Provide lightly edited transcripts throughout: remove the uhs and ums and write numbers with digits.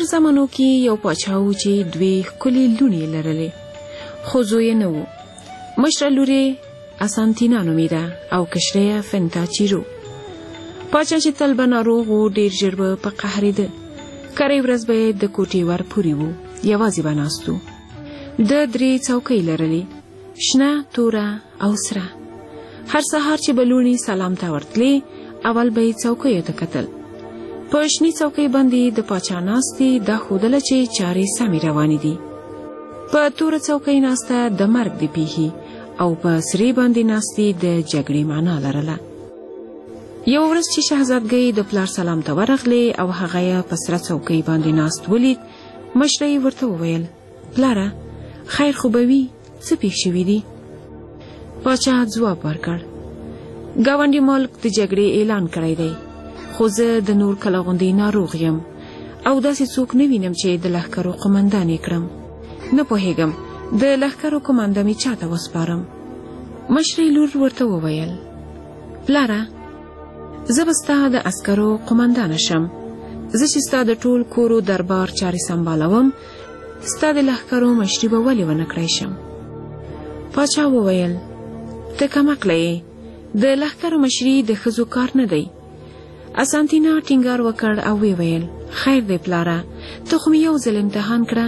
تیر زمانو کې یو پاچا و چې دوی ښکلې لوڼې لرلې، خو زوی یې نه و. مشره لور یې اسانتینا نومیده او کشره یې فنتاچیرو. پاچا چې تل به ناروغ و، ډېر ژر به په قهرېده. کرۍ ورځ به یې د کوټې ور پورې و، یوازې به ناست و. د 3 څوکۍ لرلې، شنه، توره او سره. هر سهار چې به لوڼې سلام ته ورتلې، اول به یې څوکیو ته کتل. په شنې څوکۍ باندې د پاچا ناستې دا ښودله چې چارې سمې روانې دي. په توره څوکۍ ناسته د مرګ د پیښې او په سرې باندې ناستې د جګړې معنا لرله. یو ورځ چې شهزادګۍ د پلار سلام ته ورغلې او هغه یې په سره څوکۍ باندې ناست ولید، مشره یې ورته وویل: پلاره، خیر خو به وي، څه پېښ شوي دي؟ پاچا ځواب ورکړ: ګاونډي ملک د جګړې اعلان کړی دی، خو زه د نور کله غوندې ناروغ یم او داسې څوک نه وینم چې د لښکرو قمندان یې کړم. نه پوهېږم د لښکرو قمانده مې چاته وسپارم. مشرې لور ورته وویل: پلاره، زه به ستا د عسکرو قمندانه شم. زه چې ستا د ټول کورو دربار چارې سمبالوم، ستا د لښکرو مشري به ولې ونه کړی شم؟ پاچا وویل: ته کمقله یې، د لښکرو مشري د ښځو کار نه دی. اسانتینا ټینګار وکړ او ویل: خیر دی پلاره، ته خو مې یو ځل امتحان کړه.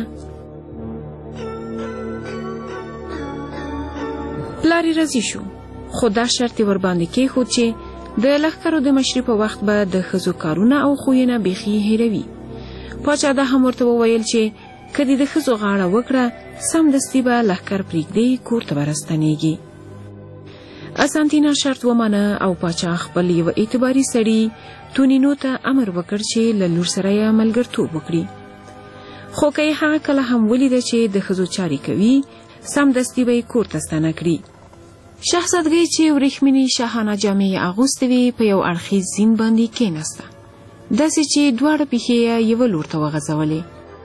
پلار یې راضي شو، خو دا شرط یې ورباندې کېښود چې د لښکرو د مشري په وخت به د ښځو کارونه او خویونه بیخي هېروي. پاچا دا هم ورته وویل چې که دې د ښځو غاړه وکړه، سمدستي به لښکر پرېږدي، کور ته به راستنېږي. اسانتینا شرط ومانه او پاچا خپل یو اعتباري سړي تونینو ته امر وکړ چې له لور سره یې ملګرتوب وکړي. خو که یې هغه کله هم ولیده چې د ښځو چارې کوي، سمدستي به یې کور ته ستنه کړي. شهزادګۍ چې وریښمینې شاهانه جامې یې اغوستې وې، په یو اړخیز زین باندې کېناسته، داسې چې دواړه پښې یې یوه لور ته وغځولې،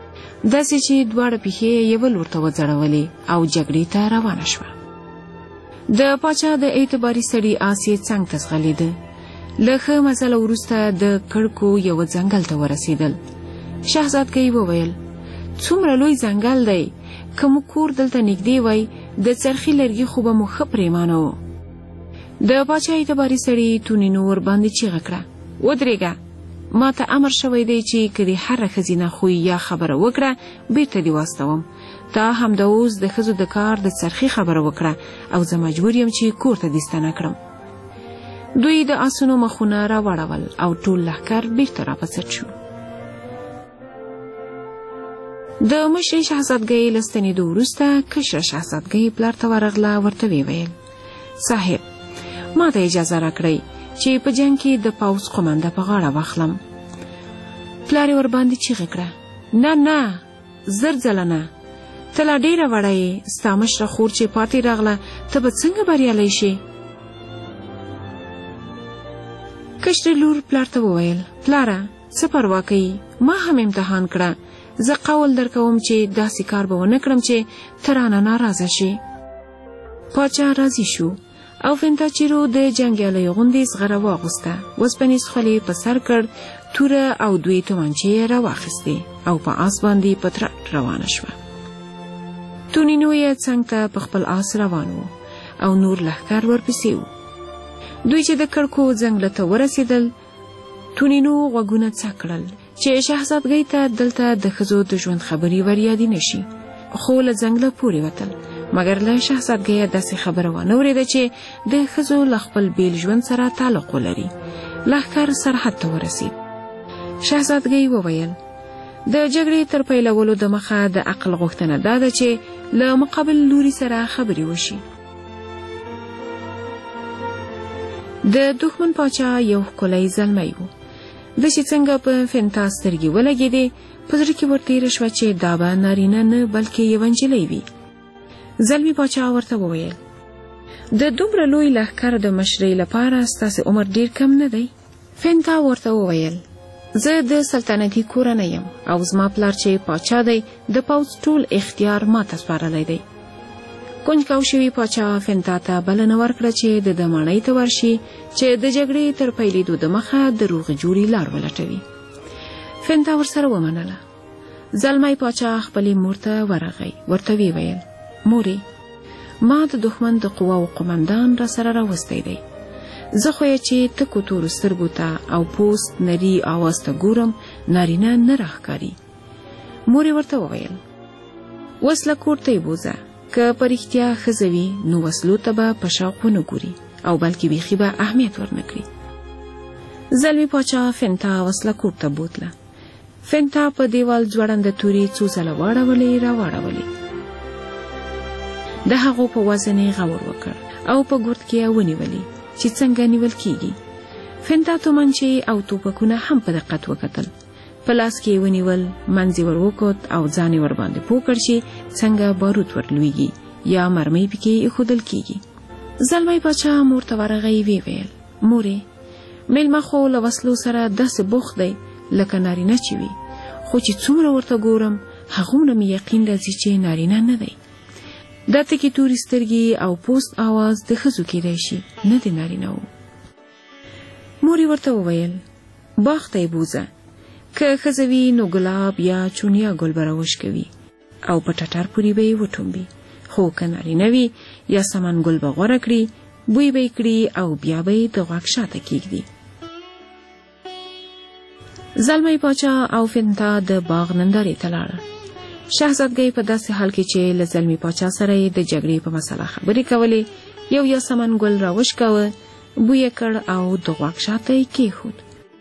وځړولې او جګړې ته روانه شوه. د پاچا د اعتباري سړي آس یې څنګ ته ځغلېده. له ښه مزله وروسته د کړکو یوه ځنګل ته ورسېدل. شهزادګۍ وویل: څومره لوی ځنګل دی، که مو کور دلته نږدې وای، د څرخي لرګي خو به مو ښه پرېمانه و. د پاچا اعتباري سړي تونینو ورباندې چیغه کړه: ودرېږه، ما ته امر شوی دی چې که دې هره ښځینه خوی یا خبره وکړه، بیرته دې واستوم. تا همدا اوس د ښځو د کار د څرخي خبره وکړه او زه مجبور یم چې کور ته دې ستنه کړم. دوی د آسونو مخونه راوړول او ټول لښکر بیرته راپڅټ شو. د مشرې شهزادګۍ له ستنېدو وروسته کشره شهزادګۍ پلار ته ورغله، ورته ویل: صاحب، ما ته اجازه راکړئ چې په جنګ کې د پوځ قمانده په غاړه واخلم. پلار یې ورباندې چیغه کړه: نه نه، زر ځله نه، ته لا ډېره وړه یې، ستا مشره خور چې پاتې راغله، ته به څنګه بریالی شې؟ کشرې لور پلار ته وویل: پلاره، څه پروا کوي، ما هم امتحان کړه، زه قول در کوم چې داسې کار به ونه کړم چې ته رانه ناراضه شې. پاچا راضي شو او فنتاچیرو د جنګیالیو غوندې زغره واغوسته، وسپنیز خولۍ په سر کړ، توره او 2 تومانچې یې راواخیستې او په آس باندې په ترټ روانه شوه. تونینو یې څنګ ته په خپل آس روان و او نور لښکر ورپسې و. دوی چې د کړکو ځنګله ته ورسېدل، تونینو غوږونه څک کړل چې شهزادګۍ ته دلته د ښځو د ژوند خبرې وریادې نشي، خو له ځنګله پورې وتل، مګر له شهزادګۍ داسې خبره وانه اورېده چې د ښځو له خپل بیل ژوند سره تعلق ولري. لښکر سرحد ته ورسېد. شهزادګۍ وویل: د جګړې تر پیلولو د مخه د عقل غوښتنه دا ده چې له مقابل لوري سره خبرې وشي. د دښمن پاچا یو ښکلی زلمی و. د چې څنګه په فنتا سترګې ولګېدې، په زړه کې ورتېره شوه چې دا به نارینه نه بلکې یوه نجلۍ وي. زلمي پاچا ورته وویل: د دومره لوی لښکر د مشرۍ لپاره ستاسې عمر ډېر کم نه دی؟ فنتا ورته وویل: زه د سلطنتي کورنۍ یم او زما پلار چې پاچا دی، د پوځ ټول اختیار ما ته سپارلی دی. کنجکاو شوي پاچا فنتا ته بلنه ورکړه چې د ده ماڼۍ ته ورشي چې د جګړې تر پیلېدو د مخه د روغې جوړې لار ولټوي. فنتا ورسره ومنله. زلمی پاچا خپلې مور ته ورغی. ورته ویې ویل: مورې، ما د دښمن د قواو قمندان را سره راوستی دی. زه خو یې چې تکو تورو سترګو ته او پوست نري آواز ته ګورم، نارینه نه راښکاري. مور یې ورته وویل: اوس له کور ته یې بوځه. که په رښتیا ښځه وي نو وسلو ته به په شوق ونه ګوري او بلکې بیخي به اهمیت ورنه کړي. زلمی پاچا فنتا وسله کور ته بوتله. فنتا په دیوال ځوړنده تورې څو ځله واړولې راواړولې. د هغو په وزن یې غور وکړ او په ګرد کې یې ونیولې چې څنګه نیول کیږي. فنتا تومانچې او توپکونه هم په دقت وکتل. په لاس کې یې ونیول، منځ یې ور وکوت او ځان یې ورباندې پوه کړ چې څنګه باروت ورلویږي یا مرمۍ پکې ایښودل کیږي. زلمی پاچا مور ته ورغی. ویې ویل: مورې، میلمه خو له وسلو سره داسې بوخت دی لکه نارینه چې وي، خو چې څومره ورته ګورم هغومره مې یقین راځي چې نارینه نه دی. دا تکې تورې سترګې او پوست آواز د ښځو کیدای شي، نه د نارینه وو. مور یې ورته وویل: باغ ته یې بوځه. که ښځه وي نو ګلاب یا چونیا ګل به راوشکوي او په ټټر پورې به یې وټومبي، خو که نارینه وي یا سمن ګل به غوره کړي، بوی به یې کړي او بیا به یې د غوږ شاته کیږدي. زلمی پاچا او فنتا د باغ نندارې ته لاړه. شهزادګۍ په داسې حال کې چې له زلمی پاچا سره یې د جګړې په مسله خبرې کولې، یو یاسمن ګل راوشکاوه، بوی یې کړ او د غوږ شاته یې کېښود.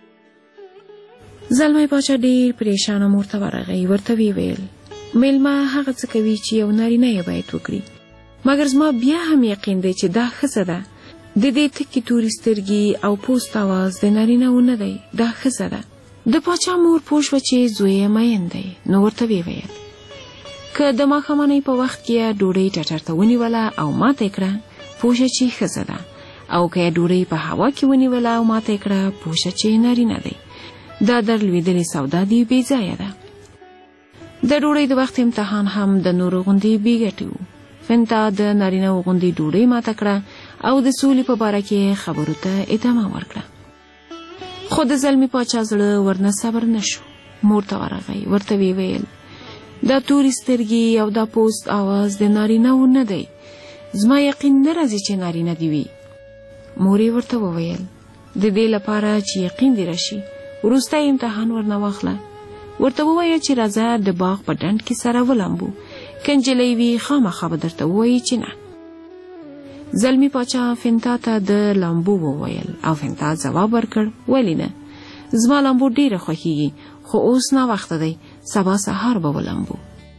زلمی پاچا ډېر پریشانه مور ته ورغی. ورته ویې ویل: میلمه هغه څه کوي چې یو نارینه یې باید وکړي، مګر زما بیا هم یقین دی چې دا ښځه ده. د دې تکې تورې سترګې او پوست آواز د نارینه و نه دی، دا ښځه ده. د پاچا مور پوه شوه چې زوی یې مین دی، نو ورته ویې ویل: که د ماښامنۍ په وخت کې یې ډوډۍ ټټر ته ونیوله او ماته یې کړه، پوه شه چې ښځه ده، او که یې ډوډۍ په هوا کې ونیوله او ماته یې کړه، پوه شه چې نارینه دی. دا در لوېدلې سودا دی بې ځایه ده. د ډوډۍ د وخت امتحان هم د نورو غوندې بې ګټې و. فنتا د نارینه و غوندې ډوډۍ ماته کړه او د سولې په باره کې خبرو ته ادامه ورکړه. خو د زلمی پاچا زړه ورنه صبر نه شو. مور ته ورغی. ورته ویې ویل: دا تورې سترګې او دا پوست آواز د نارینه و نه دی، زما یقین نه راځي چې نارینه دی وي. مور یې ورته وویل: د دې لپاره چې یقین دې راشي، وروستی امتحان ورنه واخله. ورته ووایه چې راځه د باغ په ډنډ کې سره ولامبو، که نجلۍ وي خامخا به درته ووایي چې نه. زلمی پاچا فنتا ته د لامبو وویل او فنتا ځواب ورکړ: ولې نه، زما لامبو ډېره خوښیږي، خو اوس ناوخته دی، سبا سهار به ولامبو.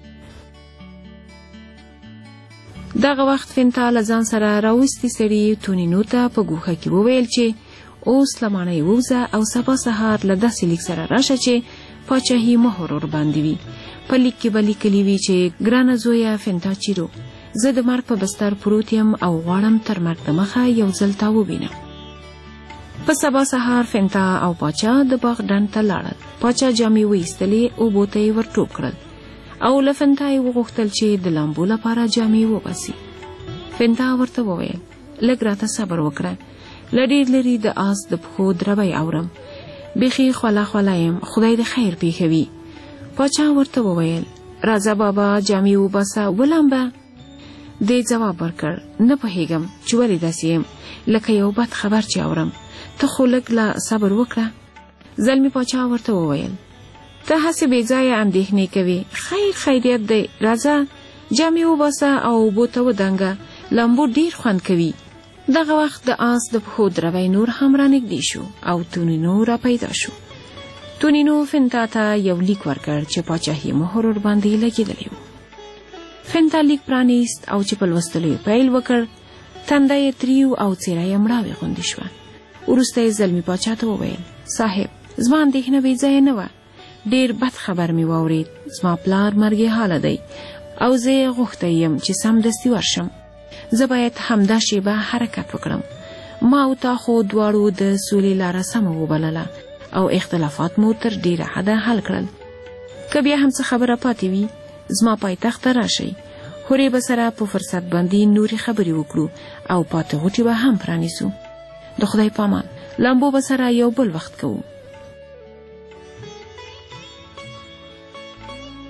دغه وخت فنتا له ځان سره راوستي سړي تونینو ته په ګوښه کې وویل چې اوس له ماڼۍ ووځه او سبا سهار له داسې لیک سره راشه چې پاچاهي مهر ورباندې وي. په لیک کې به لیکلي وي چې: ګرانه زویه فنتا چیرو، زه د مرګ په بستر پروت یم او غواړم تر مرګ دمخه یو ځل تا ووینم. په سبا سهار فنتا او پاچا د باغ ډنډ ته لاړل. پاچا جامې وایستلې، اوبو ته یې ورټوپ کړل او له فنتا یې وغوښتل چې د لامبو لپاره جامې وباسي. فنتا ورته وویل: لږ راته صبر وکړه، له ډېر لرې د آس د پښو دربی اورم، بیخي خوله خوله یم، خدای د خیر پېښوي. پاچا ورته وویل: راځه بابا جامې وباسه، ولامبه. دې ځواب ورکړ: نه پوهېږم چې ولې داسې یم، لکه یو بد خبر چې اورم، ته خو لږ لا صبر وکړه. زلمی پاچا ورته وویل: ته هسې بې ځایه اندېښنې کوې، خیر خیریت دی، راځه جامې وباسه او اوبو ته ودانګه، لامبو ډېر خوند کوي. دغه وخت د آس د پښو دربی نور هم رانږدې شو او تونینو را پیدا شو. تونینو فنتا ته یو لیک ورکړ چې پاچاهي مهر ورباندې لګېدلی و. فنتا لیک پرانیست او چې په لوستلو یې پیل وکړ، تنده یې تریو او څېره یې مړاوې غوندې شوه. وروسته یې زلمی پاچا ته وویل: صاحب، زما اندېښنه بې ځایه نه وه، ډېر بد خبر مې واورېد، زما پلار مرګې حاله دی او زه یې غوښتی یم چې سمدستي ورشم. زه باید همدا شیبه حرکت وکړم. ما او تا خو دواړو د سولې لاره سمه وبلله او اختلافات مو تر ډېره حده حل کړل. که بیا هم څه خبره پاتې وي، زما پایتخت ته راشئ، هورې به سره په فرصت باندې نورې خبرې وکړو او پاتې غوټې به هم پرانیسو. د خدای په امان، لامبو به سره یو بل وخت کوو.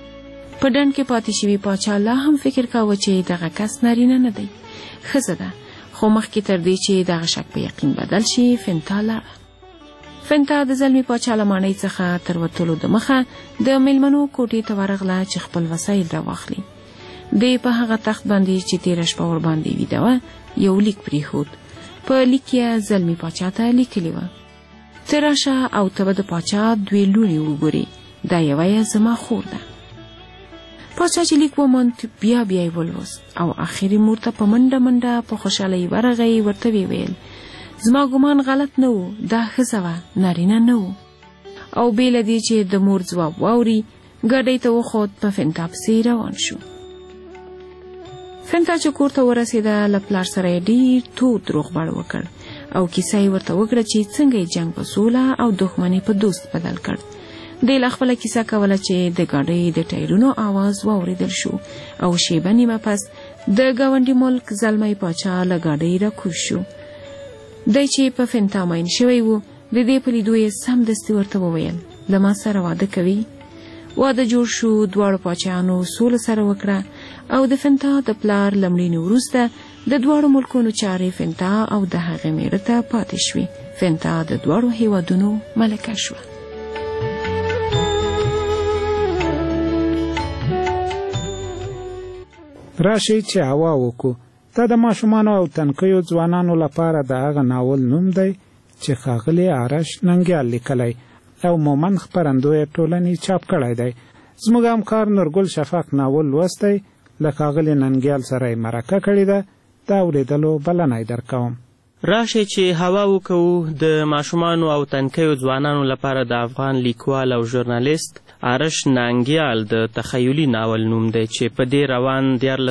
په ډنډ کې پاتې شوي پاچا لا هم فکر کاوه چې دغه کس نارینه نه دی، ښځه ده، خو مخکې تر دې چې دغه شک په یقین بدل شي فنتا لاړه. فنتا د زلمي پاچا له ماڼۍ څخه تر وتلو د مخه د میلمنو کوټې ته ورغله چې خپل وسایل راواخلي. دی په هغه تخت باندې چې تېره شپه ورباندې ویده وه یو لیک پرېښود. په لیک یې زلمي پاچا ته لیکلي وه: ته راشه او ته به د پاچا 2 لوڼې وګورې، دا یوه یې زما خور ده. پاچا چې لیک وموند بیا یې ولوست او اخر مور ته په منډه منډه په خوشحالۍ ورغی. ورته ویل: زما ګمان غلط نه و، دا ښځه وه، نارینه نه و. او بې له دې چې د مور ځواب واوري ګاډۍ ته وخوت، په فنتا پسې روان شو. فنتا چې کور ته ورسېده له پلار سره یې ډېر تود روغبړ وکړ او کیسه یې ورته وکړه چې څنګه یې جنګ په سوله او دښمنۍ په دوست بدل کړ. دی له خپله کیسه کوله چې د ګاډۍ د ټایرونو آواز واورېدل شو او شیبه نیمه پس د ګاونډي ملک زلمی پاچا له ګاډۍ راکوز شو. دی چې په فنتا مین شوی و، د دې په لیدو یې سمدستي ورته وویل: له ما سره واده کوي؟ واده جوړ شو. دواړو پاچایانو سوله سره وکړه او د فنتا د پلار له مړینې وروسته د دواړو ملکونو چارې فنتا او د هغې میړه ته پاتې شوې. فنتا د دواړو هیوادونو ملکه شوه. راشئ چې هوا وکړو. دا د ماشومانو او تنکیو ځوانانو لپاره د هغه ناول نوم دی چې ښاغلي آرش ننګیال لیکلی او مومند خپرندویه ټولنې چاپ کړی دی. زموږ همکار نورګل شفق ناول لوستی، له ښاغلي ننګیال سره یې مرکه کړې ده. د اورېدلو بلنه یې درکوم. راشئ چې هوا وکړو. د ماشومانو او تنکیو ځوانانو لپاره د افغان لیکوال او ژورنالیست آرش ننګیال د تخیلي ناول نوم دی چې په دې روان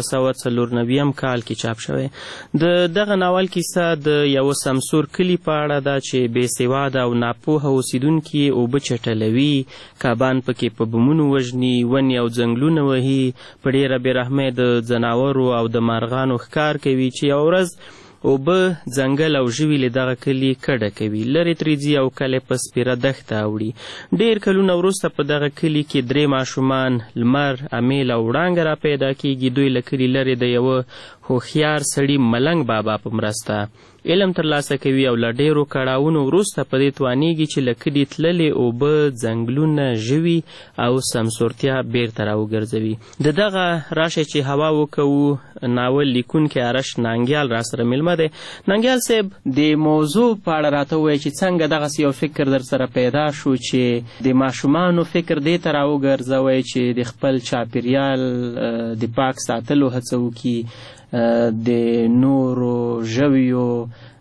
1494 کال کې چاپ شوی. د دغه ناول کیسه د یوه سمسور کلي په اړه ده چې بې سواده او ناپوهه اوسیدونکي اوبه چټلوي، کبان پکې په بمونو وژني، ونې او ځنګلونه وهي، په ډېره بېرحمۍ د ځناورو او د مارغانو ښکار کوي چې یوه ورځ اوبه، ځنګل او ژوي له دغه کلي کډه کوي، لرې ترې ځي او کلی په سپېره دښته اوړي. ډېر کلونه وروسته په دغه کلي کې 3 ماشومان، لمر، امیل او وړانګه را پیدا کېږي. دوی له کلي لرې د یوه هوښیار سړي ملنګ بابا په مرسته علم ترلاسه کوي او له ډېرو کړاوونو وروسته په دې توانیږي چې له کلي تللې اوبه، ځنګلونه، ژوي او سمسورتیا بیرته راوګرځوي. د دغه راشئ چې هوا وکوو ناول لیکونکی آرش ننګیال را سره میلمه دی. ننګیال صاحب، د موضوع په اړه راته ووایئ چې څنګه دغسې یو فکر در سره پیدا شو چې د ماشومانو فکر دې ته راوګرځوئ چې د خپل چاپېریال د پاک ساتلو هڅه وکړي، د نورو ژویو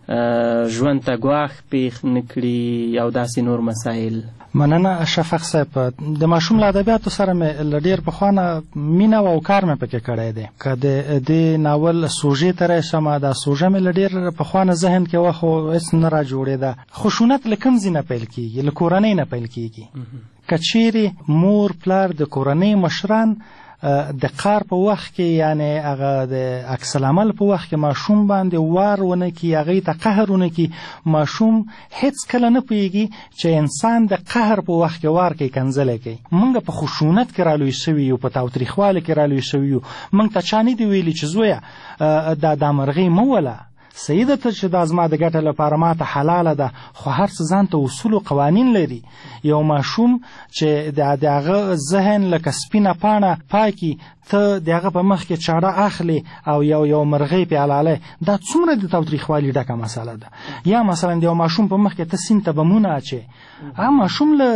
ژوند ته ګواښ پېښ نه کړي او داسې نور مسایل. مننه شفق صاحب. د ماشوم له ادبیاتو سره مې له ډېر پخوانه مینه او کار مې پکې کړی دی. که د دې ناول سوژې ته راشم، دا سوژه مې له ډېر پخوانه ذهن کې وه خو هېڅ نه را جوړېده. خشونت له کوم ځای نه پیل کېږي؟ له کورنۍ نه پیل کېږي. که چیرې مور پلار د کورنۍ مشران د قار په وخت کې، یعنی هغه د عکس العمل په وخت کې ماشوم باندې وار ونه کړي، هغې ته قهر ونه کړي، ماشوم هیڅ کله نه پوهېږي چې انسان د قهر په وخت کې وار کوي، کنځلی کوي. موږ په خشونت کې رالوی شوي یو، په تاوتریخوالي کې رالوی شوي یو. موږ ته چا نه دي ویلي چې زویه دا مرغۍ مه وله، سیده ته چې دا زما د ګټه لپاره ما ته حلاله ده، خو هر څه ځان ته اصول و قوانین لري. یو ماشوم چې د هغه ذهن لکه سپینه پاڼه پاکي، ته د هغه په مخ کې چاړه اخلي او یو مرغۍ پې حلالۍ، دا څومره د تاوتریخوالي ډکه مسله ده. یا مثلا د یو ماشوم په مخ کې ته سیند ته بمونه اچې، هغه ماشوم له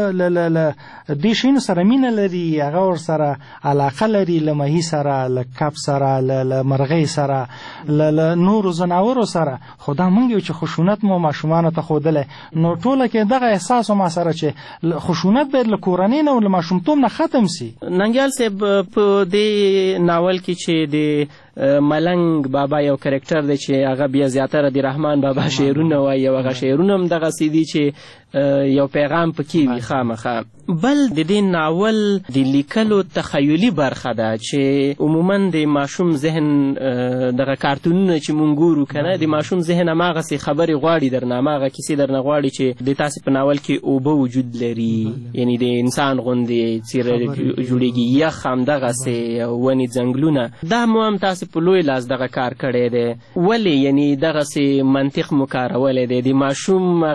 دې شیانو سره مینه لري، هغه ورسره علاقه لري، له ماهي سره، له کب سره، له مرغۍ سره، له نورو ځناورو سره. خو دا موږ یو چې خشونت مو ماشومانو ته ښودلی، نو ټوله کې دغه احساس ما سره چې خشونت باید له کورنۍ نه او له ماشومتوب نه ختم سي. ننګیال صاحب، په دې ناول کې چې د ملنګ بابا یو کرکټر دی چې هغه بیا زیاتره د رحمان بابا شعرونه وایي او هغه شعرونه هم دغسې دي چې یو پیغام پکې وي خامخا. بل د دې ناول د لیکلو تخیلي برخه ده چې عموما د ماشوم ذهن دغه کارتونونه چې مونږ ګورو که نه، د ماشوم ذهن هماغسې خبرې غواړي درنه، هماغه کیسې درنه غواړي چې د تاسې په ناول کې اوبه وجود لري، یعنی د انسان غوندې څیره جوړېږي، یخ همدغسې ونې ځنګلونه. دا مو هم تاسې په لوی لاس دغه کار کړی دی. ولې یعنی دغسې منطق مو کارولی دی؟ د ماشوم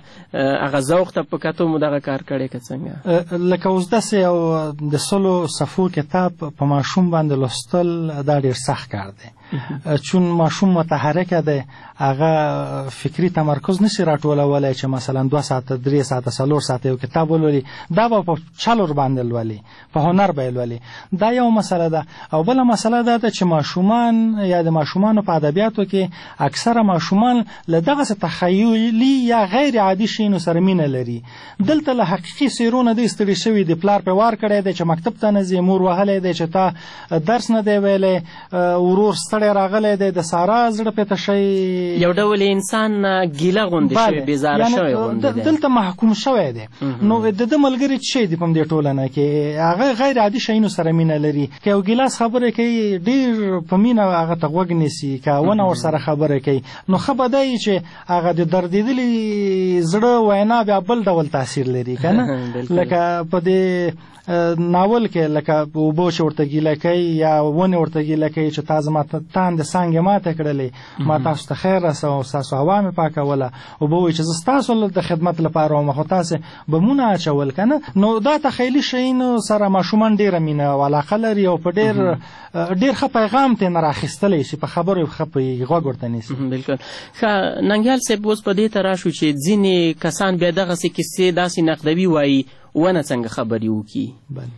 هغه ذوق ته په کتو مو دغه کار کړی که څنګه؟ لکه اوس داسې یو د 100 صفحو کتاب په ماشوم باندې لوستل دا ډېر سخت کار دی، چون ماشوم متحرکه دی، هغه فکري تمرکز نشي راټولولی چې مثلا 2 ساعته 3 ساعته 4 ساعته یو کتاب ولولي. دا به په چلور باندې لولي، په هنر به لولي. دا یو مسله ده. او بله مسله دا ده چې ماشومان یا د ماشومانو په ادبیاتو کې اکثره ماشومان له دغسې تخیلي یا غیر عادي شیانو سره مینه لري. دلته له حقیقي څیرونه دی ستړي شوي، د پلار پې وار کړی دی چې مکتب ته نه ځي، مور وهلی دی چې تا درس نه دی ویلی، ورور ستړی راغلی دی، د سارا زړه پې تشی، یو ډول انسان ګیله غوندې شوی، بیزاره شوی غوندې دی، دلته محکوم شوی دی. نو د ده ملګري څه شی دی په دې ټولنه کې؟ هغه غیر عادي شیانو سره مینه لري. که یو ګیلاس خبرې کوي ډېر په مینه هغه ته غوږ نیسي، که ونه ورسره خبرې کوي، نو ښه به دی چې هغه د دردېدلي زړه وینا بیا بل ډول تاثیر لري که نه. لکه په دې ناول کې لکه اوبه چې ورته ګیله کوي یا ونې ورته ګیله کوي چې تا زما تاندې څانګې ماته کړلې، ما تاسو ته خیر رسوه، ستاسو هوا مې پاکوله. اوبه وایي چې زه ستاسو د خدمت لپاره وم، خو تاسې بمونه اچول که نه. نو دا تخیلي شیانو سره ماشومان ډېره مینه او علاقه لري او په ډېر ښه پیغام ترېنه راخیستلی شي، په خبرو ښه په غوږ ورته نیسي. بلکل. ښه ننګیال صاحب، اوس په دې ته راشو چې ځینې کسان بیا دغسې کیسې داسې نقدوي وایي ونه څنګه خبرې وکړي،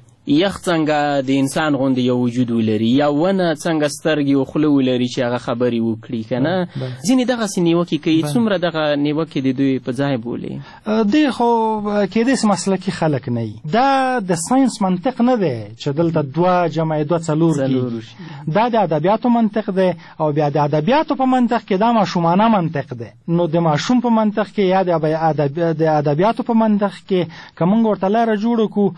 یخ څنګه د انسان غوندې یو وجود ولري، یا ونه څنګه سترګې او خوله ولري چې هغه خبرې وکړي که نه. ځینې دغسې نیوکې کوي. څومره دغه نیوکې د دوی په ځای بولې؟ دوی خو کېدای سي مسلکي خلک نه وي. دا د ساینس منطق نه دی چې دلته 2 جمع 2 4 کېږي. دا د ادبیاتو منطق دی، او بیا د ادبیاتو په منطق کې دا ماشومانه منطق دی. نو د ماشوم په منطق کې یا د ادبیاتو په منطق کې که موږ ورته لاره جوړه کړو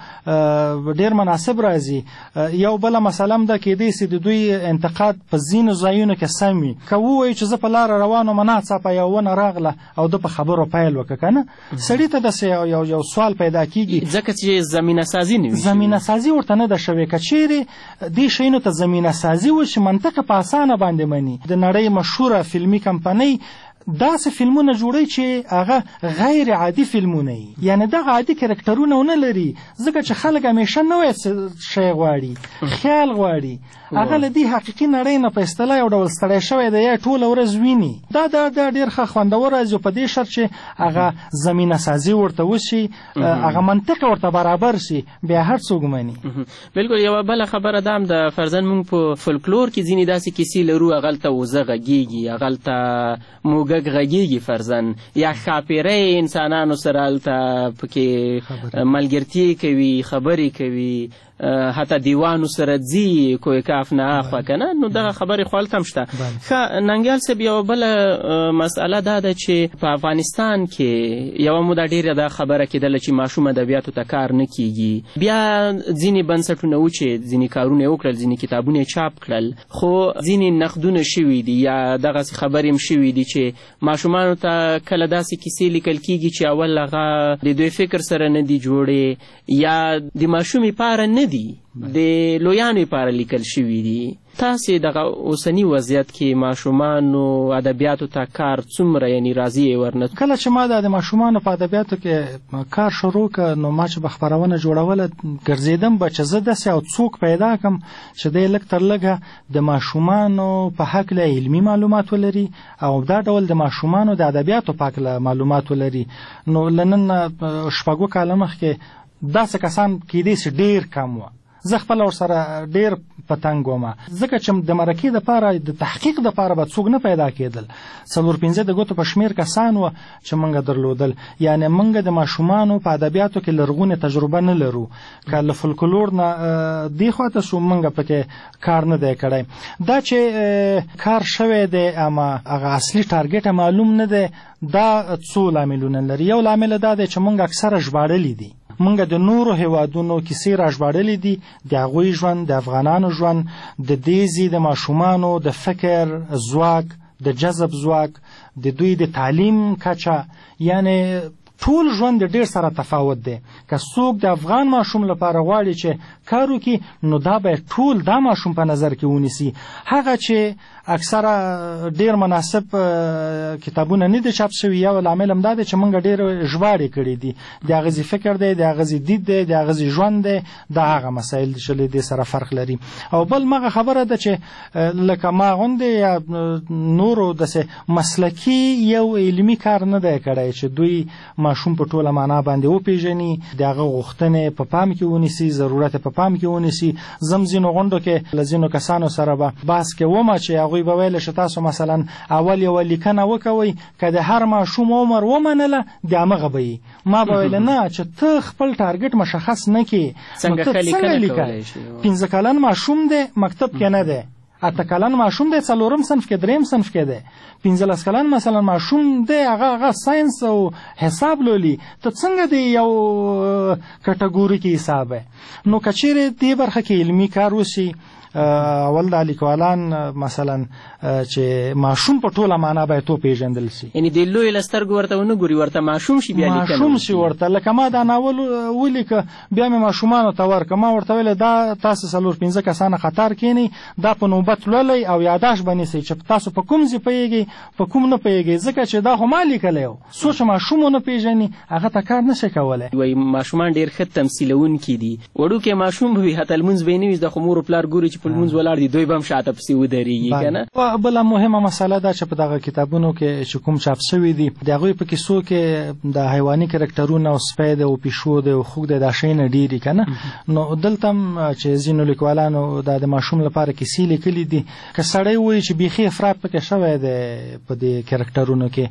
ډېر مناسب راځي. یو بله مسله هم ده، کېدای سي د دوی انتقاد په ځینو ځایونو کې سم وي. که ووایي چې زه په لاره روان وم، ناڅاپه یو ونه راغله او ده په خبرو پیل وکړه که نه، سړي ته داسې یو سوال پیدا کېږي، ځکه چې زمینه سازي نه وي، زمینه سازي ورته نه ده شوې. که چیرې دې شیانو ته زمینه سازي وشي، منطق په اسانه باندې مني. د نړۍ مشهوره فلمي کمپنۍ داسې فلمونه جوړوي چې هغه غیر عادي فلمونه وي، یعنې دغه عادي کرکټرونه ونه لري، ځکه چې خلک همیشه نوی شی غواړي، خیال غواړي. هغه له دې حقیقي نړۍ نه په اصطلاح یو ډول ستړی شوی دی، یا ټوله ورځ ویني. دا ډېر ښه خوندور راځي، په دې شرط چې هغه زمینه سازي ورته وشي، هغه منطق ورته برابر شي، بیا هر څوک مني. بلکل. یوه بله خبره دا هم د فرضاً موږ په فولکلور کې ځینې داسې کیسې لرو، هغلته وزه غږېږي، هغلته موږک غږېږي فرضاً، یا ښاپېرۍ انسانانو سره هلته پکې ملګرتي کوي، خبرې کوي، حتی دیوانو سره ځي کوی کاف نه اخوا که نه. نو دغه خبرې خو هلته هم شته. ښه ننګیال صاحب، یوه بله مسئله دا ده چې په افغانستان کې یوه موده ډېره دا خبره کېدله چې ماشوم ادبیاتو ته کار نه کېږي. بیا ځینې بنسټونه و چې ځینې کارونه یې وکړل، ځینې کتابونه یې چاپ کړل، خو ځینې نقدونه شوي دي یا دغسې خبرې هم شوي دي چې ماشومانو ته کله داسې کیسې لیکل کېږي چې اول هغه د دوی فکر سره نه دي جوړې، یا د ماشوم لپاره نه دي، د لویانو لپاره لیکل شوي دي. تاسې دغه اوسني وضعیت کې ماشومانو ادبیاتو ته کار څومره یعنې راضي یې ورنه؟ کله چې ما د ماشومانو په ادبیاتو کې کار شروع کړ، نو ما چې به خپرونه جوړوله ګرځېدم به چې زه داسې یو څوک پیدا کړم چې دی لږ تر لږه د ماشومانو په هکله علمي معلومات ولري او دا ډول د ماشومانو د ادبیاتو په هکله معلومات ولري. نو له نن 4 کاله مخکې داسې کسان کېدای شي ډېر کم وه، زه خپله ورسره ډېر په تنګ وم، ځکه چې د مرکې دپاره د تحقیق دپاره به څوک نه پیدا کېدل. 4-5 د ګوتو په شمېر کسان وه چې موږ درلودل. یعنې موږ د ماشومانو په ادبیاتو کې لرغونې تجربه نه لرو. که له فولکلور نه دې خواته شو موږ پکې کار نه دی کړی. دا چې کار شوی دی اما هغه اصلي ټارګټ معلوم نه دی، دا څو لاملونه لري. یو لامل دا دی چې موږ اکثره ژباړلي دي، موږ د نورو هیوادونو کیسې را ژباړلې دي، د هغوی ژوند، د افغانانو ژوند، د دې د ماشومانو د فکر ځواک، د جذب ځواک، د دوی د تعلیم کچه، یعنی ټول ژوند ډېر سره تفاوت دی. که څوک د افغان ماشوم لپاره غواړي چې کار وکړي نو دا به ټول دا ماشوم په نظر کې ونیسي. هغه چې اکثره ډېر مناسب کتابونه نه دي چاپ شوي، یو لامل هم دا دی چې موږ ډېر ژباړې کړي دي. د هغځې فکر دی، د هغځې دید دی، د هغځې ژوند دی، دا هغه مسایل چې له دې سره فرق لري. او بل مغه خبره ده چې لکه ما غوندې یا نورو داسې مسلکي یو علمي کار نه دی کړی چې دوی ماشوم په ټوله معنا باندې وپېژني، د هغه غوښتنې په پام کې ونیسي، ضرورت په پام کې ونیسي. زم ځینو غونډو کې له ځینو کسانو سره به بحث کوم چې هغوی به ویل چې تاسو مثلا اول یوه لیکنه وکوئ، که د هر ماشوم عمر ومنله د همغه به یي. ما به ویل نه، چې ته خپل ټارګټ مشخص نه کړې نو ته څنګه لیکئ؟ 15 کلن ماشوم دی، مکتب کې نه دی. 8 کلن ماشوم دی، 4م صنف کې، 3م صنف کې دی. 15 کلن مثلا ماشوم دی، هغه ساينس او حساب لولي، ته څنګه دی یو کټګوري کې حساب؟ نو کچېرې دې برخه کې علمي کار وشي. اول د لیکوالان مثلا چې ماشوم په ټوله معنا باید وپېژندل شي، یعنی د لوی له سترګو ورته ونه ګوري، ورته ماشوم شي بیا لیکنه ماشوم شي ورته. لکه ما دا ناول ولیکه بیا مې ماشومانو ته ورکړه، ما ورته ویل دا تاسو 4-5 کسانه خطر کینی، دا په نوبت لولئ او یاداښت به نیسئ چې تاسو په کوم ځای پوهېږئ په کوم نه پوهېږئ، ځکه چې دا خو ما لیکلی و. څو چې ماشوم ونه پېژني هغه ته کار نشي کولی. وایي ماشومان ډېر ښه تمثیلونکي دي. وړوکی ماشوم به وي حتی لمونځ به یې نه وي، د خو مور و پلار ګوري چې په لمونځ ولاړ دي، دوی به هم شاته پسې ودرېږي که نه. بله مهمه مسله ده چې په دغه کتابونو کې چې کوم چاپ شوي دي د هغوی په کیسو کې د حیواني کرکټرونه او سپی دی او پیشو دی او خوږ دی، دا شیونه ډېر دي که نه. نو دلته هم چې ځینو لیکوالانو دا د ماشوم لپاره کیسې لیکلي دي، که سړی ووایي چې بیخي افراط پکې شوی دی په دې کرکټرونو کې.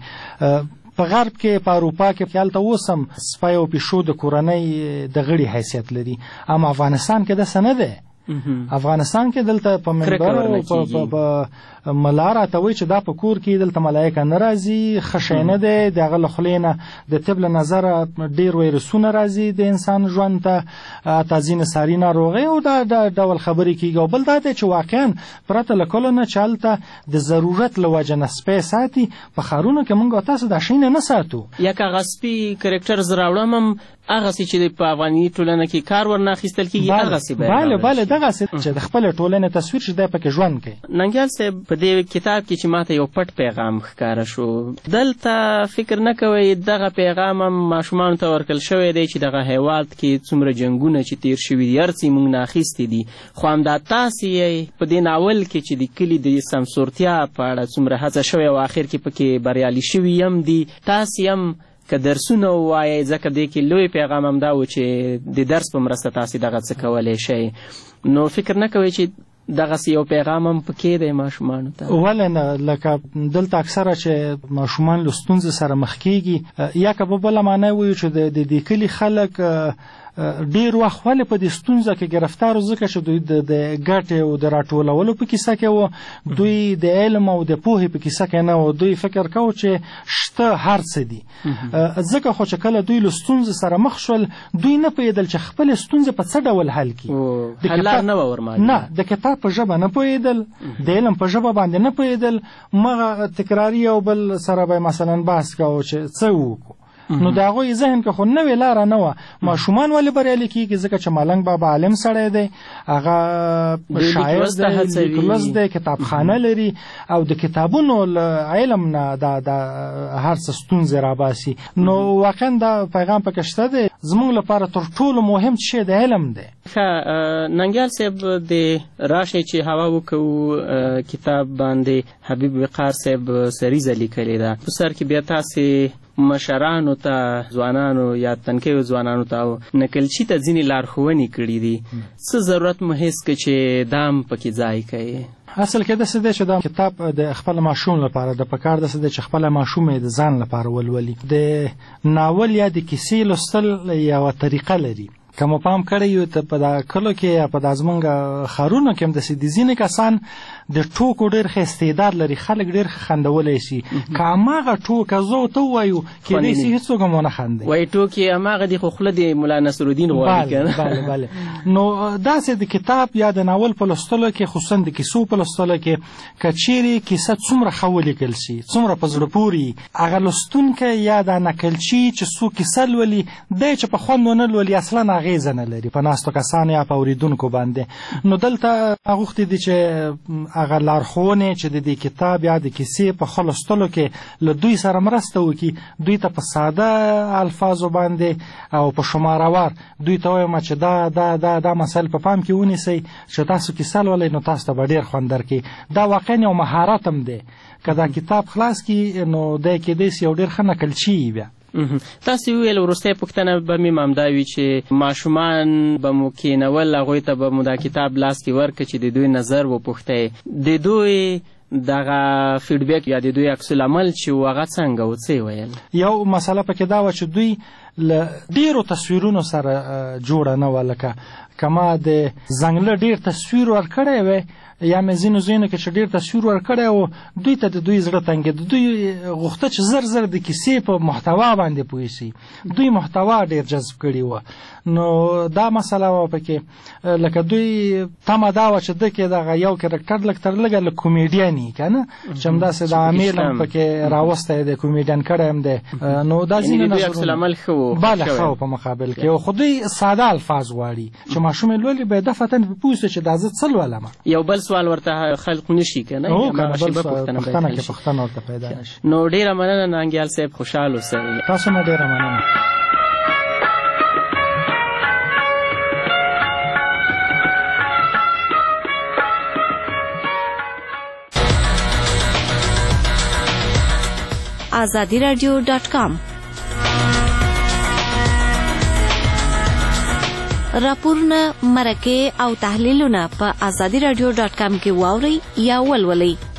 په غرب کې، په اروپا کې هلته اوس هم سپی او پیشو د کورنۍ د غړي حیثیت لري، اما افغانستان کې داسې نه دی. افغانستان کې دلته په منبر او په ملا راته وایي چې دا په کور کې دلته ملایکه نه راځي، ښه شی نه دی. د هغه له خولې نه د طب له نظره ډېر ویروسونه راځي د انسان ژوند ته، حتی ځینې ساري ناروغۍ او دا ډول خبرې کېږي. او بل دا دی چې واقعا پرته له کلو نه چې هلته د ضرورت له وجې نه سپی ساتي، په ښارونو کې موږ تاسو دا شی نه ساتو. یا که هغه سپي کرکټر زه راوړم هم هغسې چې په افغاني ټولنه کې کار ورنه اخیستل کېږي هغسې باید بله دغسې چې د خپلې ټولنې تصویر چې دی پکې ژوند کوي. ننګیال صاحب په دې کتاب کې چې ماته یو پټ پیغام ښکاره شو، دلته فکر نه کوئ دغه پیغام هم ماشومانو ته ورکړل شوی دی چې دغه هیواد کې څومره جنګونه چې تیر شوي دي هر څه یې موږ نه اخیستي دي، خو همدا تاسې یې په دې ناول کې چې د کلي د سمسورتیا په اړه څومره هڅه شوې او آخر کې پکې بریالي شوي هم دي، تاسې هم که درسونه ووایئ، ځکه دې کې لوی پیغام هم دا و چې د درس په مرسته تاسې دغه څه کولی شئ، نو فکر نه کوئ چې دغسې یو پیغام هم پکې دی ماشومانو ته؟ ولې نه، لکه دلته اکثره چې ماشومان له ستونزې سره مخ کېږي، یا که په بله معنی وایو چې د دې کلي خلک ډېر وخت ولې په دې ستونزه کې ګرفتار و، ځکه چې دوی د ګټې او د راټولولو په کیسه کې و، دوی د علم او د پوهې په کیسه کې نه و، دوی فکر کوو چې شته هر څه دي. ځکه خو چې کله دوی له ستونزې سره مخ شول، دوی نه پوهېدل چې خپلې ستونزې په څه ډول حل کړي. حل لار نه وه ورمعلومه. نه، د کتاب په ژبه نه پوهېدل، د علم په ژبه باندې نه پوهېدل، مغه تکراري او بل سره به مثلا بحث کوو چې څه وکړو. نو د هغوی ذهن کې خو نوې لاره نه وه. ماشومان ولې بریالي کېږي؟ ځکه چې ملنګ بابا عالم سړی دی، هغه شاعر دی، لیکلوست دی، کتابخانه لري او د کتابونو له علم نه دا هر څه ستونزې راباسي. نو واقعا دا پیغام پکې شته دی. زموږ لپاره تر ټولو مهم شی د علم دی. ښه ننګیال صاحب، د راشئ چې هوا وکړو کتاب باندې حبیب وقار صاحب سریزه لیکلې ده، په سر کې بیا تاسې مشرانو ته ځوانانو یا تنکیو ځوانانو ته او نکلچي ته ځینې لارښوونې کړي دي، څه ضرورت مو حس که چې دام پکې ځای کوي؟ اصل کې داسې دی چې دا کتاب د خپل ماشوم لپاره د پکار داسې دی چې خپل ماشوم د ځان لپاره ولولي. د ناول یا د کیسې لوستل یوه طریقه لري. که مو پام کړی یو ته په دا کلو کې یا په دا زمونږ ښارونو کې هم داسې د ځینې کسان د ټوکو ډېر ښه استعداد لري، خلک ډېر ښه خندولی شي. که هماغه ټوکه زه ورته ووایو کېدای شي هېڅوک هم ونه خندي، وایي ټوکې هماغه دي خو خوله د ملا نصرالدین غواړي که نه. بله نو داسې د کتاب یا د ناول په لوستلو کې، خصوصا د کیسو په لوستلو کې، که چیرې کیسه څومره ښه ولیکل شي، څومره په زړه پورې، هغه لوستونکی یا دا نقلچي چې څوک کیسه لولي دی چې په خوند ونه لولي اصلا اغېزه نه لري په ناستو کسانو یا په اورېدونکو باندې. نو دلته غوښتي دي چې هغه لارښوونې چې د دې کتاب یا د کیسې په ښه لوستلو کې له دوی سره مرسته وکړي، دوی ته په ساده الفاظو باندې او په شماروار دوی ته وایم چې دا مسایل په پام کې ونیسئ چې تاسو کیسه لولئ نو تاسو ته به ډېر خوند درکړي. دا واقعا یو مهارت هم دی. که دا کتاب خلاص کړي نو دی کېدای شي یو ډېر ښه نقلچي وي. بیا تاسو ویل وروستۍ پوښتنه به مې همدا وي چې ماشومان به مو کېنول، هغوی ته به مو دا کتاب لاس کې ورکړه چې د دوی نظر وپوښتئ، د دوی دغه فیډبیک یا د دوی عکس العمل چې و هغه څنګه و، څه ویل؟ یو مسله پکې دا وه چې دوی له ډېرو تصویرونو سره جوړه نه وه. لکه که ما د ځنګله ډېر تصویر ورکړی وی یا مې ځینو ځایونو کې چې ډېر تصویر ورکړی و، دوی ته د دوی زړه تنګېده. دوی غوښته چې زر د کیسې په محتوا باندې پوه شي، دوی محتوا ډېر جذب کړي وه. نو دا مسله وه پکې. لکه دوی تمه دا وه چې ده کې دغه یو کرکټر لږ تر لږه لږ کومیډین وي که نه، چې همداسې د عامل هم پکې راوستی دی، کومیډین کړی هم دی. نو دا ځینې نظرونه بله ښه و په مقابل کې. خو دوی ساده الفاظ غواړي چې ماشوم یې لولي باید دفتن په پوه شي چې دا زه څه لولم. یو بل سوال ورته خلق نشي که نه؟ پوښتنه کې پوښتنه ورته پیدا نشي. نو ډېره مننه نانګیال صاحب، خوشحال اوسئ. تاسو نه ډېره مننه. azadiradio.com راپورونه، مرکې او تحلیلونه په azadiradio.com کې واورئ یا ولولئ.